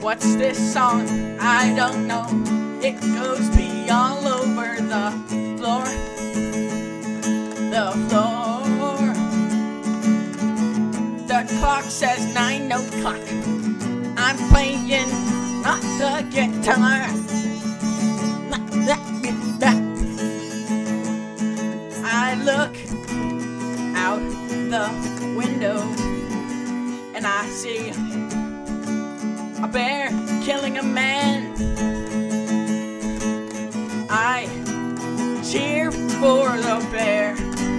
What's this song? I don't know. It goes me all over the floor. The floor. The clock says 9 o'clock. I'm playing not the guitar. Not that guitar. I look out the window and I see a bear killing a man. I cheer for the bear.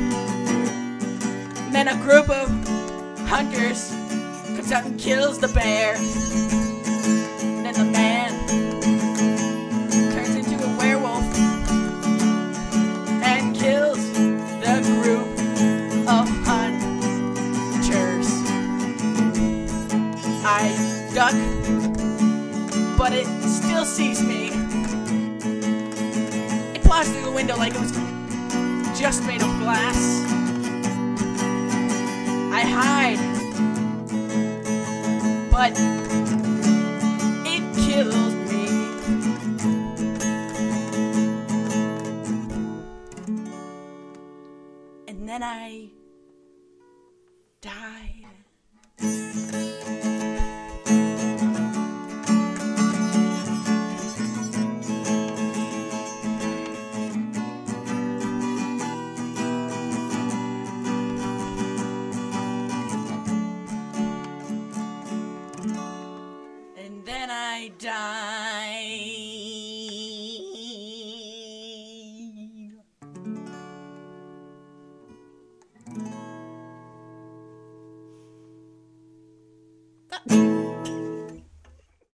And then a group of hunters comes out and kills the bear. And then the man turns into a werewolf and kills the group of hunters. I duck, but it still sees me. It flies through the window like it was just made of glass. I hide, but it kills me. And then I die. And then I died.